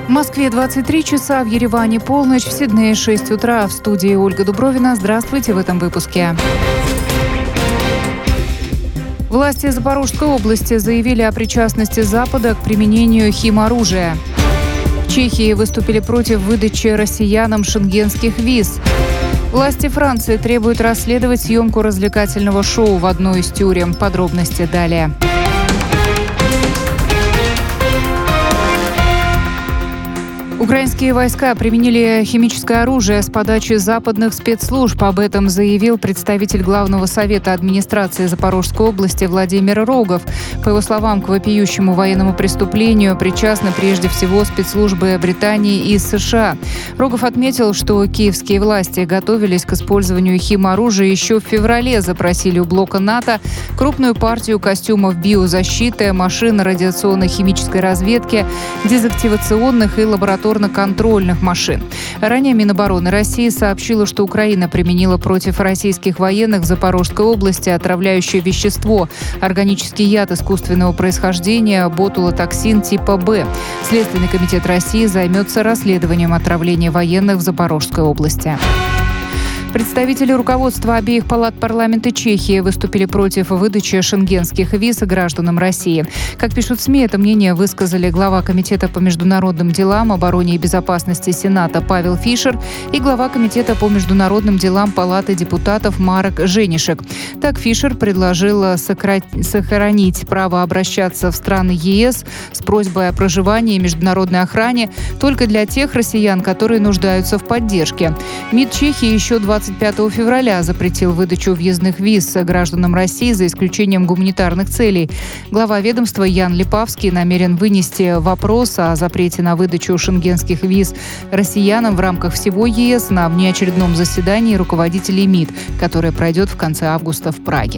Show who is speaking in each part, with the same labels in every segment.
Speaker 1: В Москве 23 часа, в Ереване полночь, в Сиднее 6 утра. В студии Ольга Дубровина. Здравствуйте в этом выпуске. Власти Запорожской области заявили о причастности Запада к применению химоружия. В Чехии выступили против выдачи россиянам шенгенских виз. Власти Франции требуют расследовать съемку развлекательного шоу в одной из тюрем. Подробности далее. Украинские войска применили химическое оружие с подачи западных спецслужб. Об этом заявил представитель Главного совета администрации Запорожской области Владимир Рогов. По его словам, к вопиющему военному преступлению причастны прежде всего спецслужбы Британии и США. Рогов отметил, что киевские власти готовились к использованию химоружия еще в феврале. Запросили у блока НАТО крупную партию костюмов биозащиты, машин радиационной химической разведки, дезактивационных и лабораторно-контрольных машин. Ранее Минобороны России сообщила, что Украина применила против российских военных в Запорожской области отравляющее вещество – органический яд искусственного происхождения ботулотоксин типа Б. Следственный комитет России займется расследованием отравления военных в Запорожской области. Представители руководства обеих палат парламента Чехии выступили против выдачи шенгенских виз гражданам России. Как пишут СМИ, это мнение высказали глава Комитета по международным делам, обороне и безопасности Сената Павел Фишер и глава Комитета по международным делам Палаты депутатов Марек Женишек. Так Фишер предложил сохранить право обращаться в страны ЕС с просьбой о проживании и международной охране только для тех россиян, которые нуждаются в поддержке. МИД Чехии еще 25 февраля запретил выдачу въездных виз гражданам России за исключением гуманитарных целей. Глава ведомства Ян Липавский намерен вынести вопрос о запрете на выдачу шенгенских виз россиянам в рамках всего ЕС на внеочередном заседании руководителей МИД, которое пройдет в конце августа в Праге.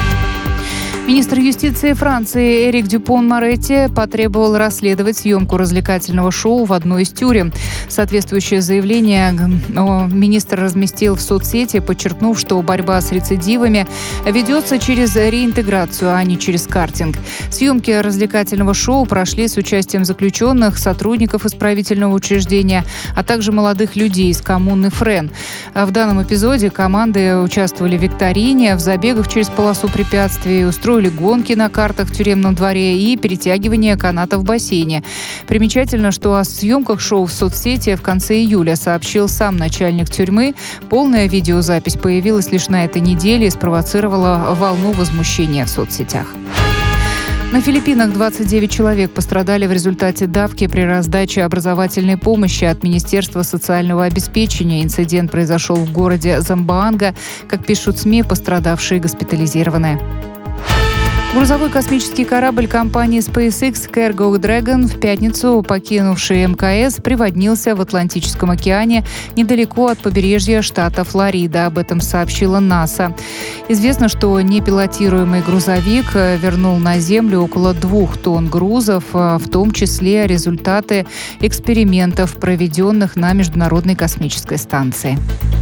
Speaker 1: Министр юстиции Франции Эрик Дюпон-Моретти потребовал расследовать съемку развлекательного шоу в одной из тюрем. Соответствующее заявление министр разместил в соцсети, подчеркнув, что борьба с рецидивами ведется через реинтеграцию, а не через картинг. Съемки развлекательного шоу прошли с участием заключенных, сотрудников исправительного учреждения, а также молодых людей из коммуны Френ. В данном эпизоде команды участвовали в викторине, в забегах через полосу препятствий, устроили гонки на картах в тюремном дворе и перетягивание каната в бассейне. Примечательно, что о съемках шоу в соцсети в конце июля сообщил сам начальник тюрьмы. Полная видеозапись появилась лишь на этой неделе и спровоцировала волну возмущения в соцсетях. На Филиппинах 29 человек пострадали в результате давки при раздаче образовательной помощи от Министерства социального обеспечения. Инцидент произошел в городе Замбоанга. Как пишут СМИ, пострадавшие госпитализированы. Грузовой космический корабль компании SpaceX Cargo Dragon в пятницу, покинувший МКС, приводнился в Атлантическом океане недалеко от побережья штата Флорида. Об этом сообщила НАСА. Известно, что непилотируемый грузовик вернул на Землю около 2 тонн грузов, в том числе результаты экспериментов, проведенных на Международной космической станции.